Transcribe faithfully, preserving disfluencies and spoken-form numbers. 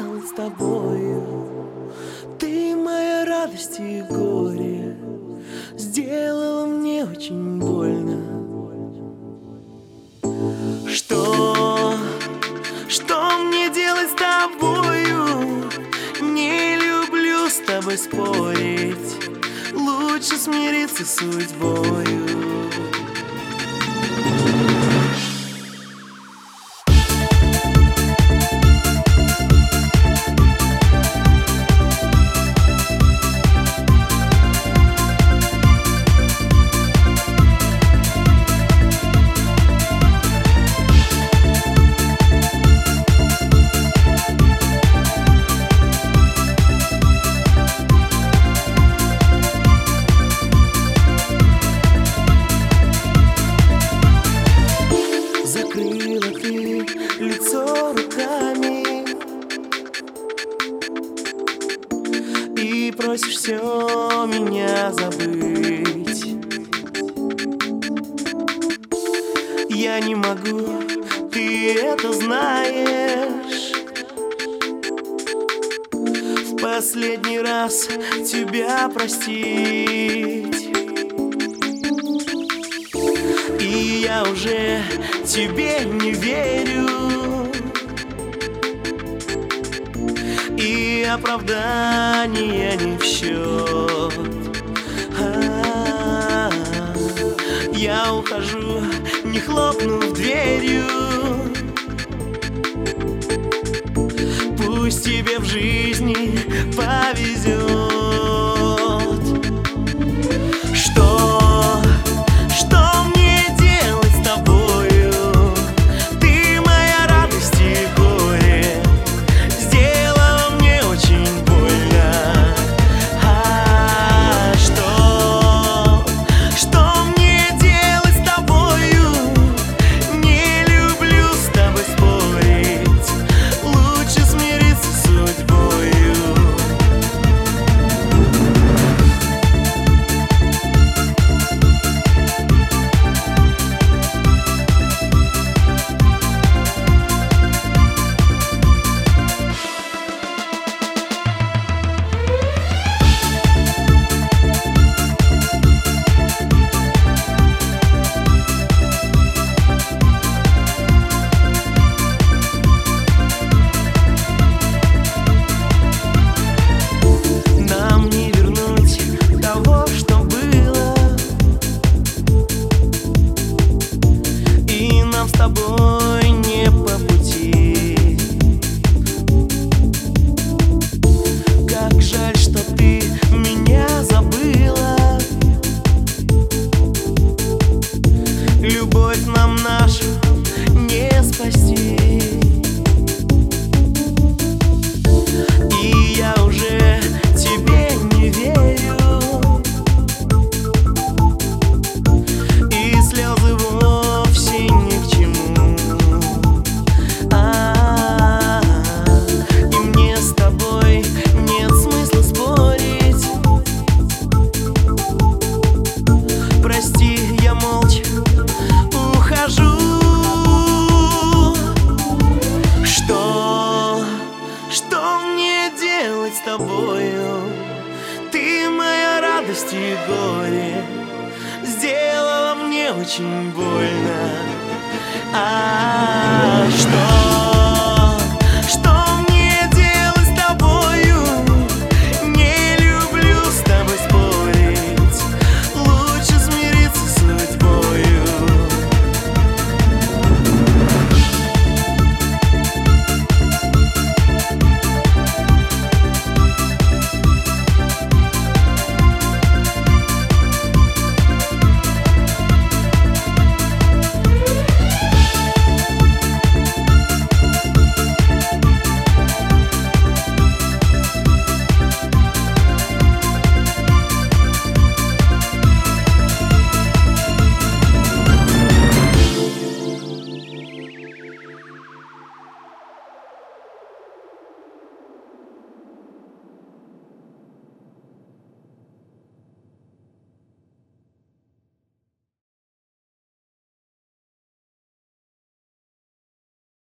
делать с тобою? Ты моя радость и горе, сделала мне очень больно. Что, что мне делать с тобою? Не люблю с тобой спорить, лучше смириться с судьбою. Закрыла ты лицо руками и просишь все меня забыть. Я не могу, ты это знаешь. В последний раз тебя простить. И я уже тебе не верю, и оправдания не в счет. А-а-а. Я ухожу, не хлопнув дверью. Пусть тебе в жизни повезет. Что, что с тобой не по пути. Как жаль, что ты меня забыла. Любовь нам нашу не спасти. И я уже тебе не верю. И слезы вовсе не к чему. А-а-а. И мне с тобой нет смысла спорить. Прости, я молча ухожу. Что, что мне делать с тобою? Ты моя радость и горе, сделала мне очень больно.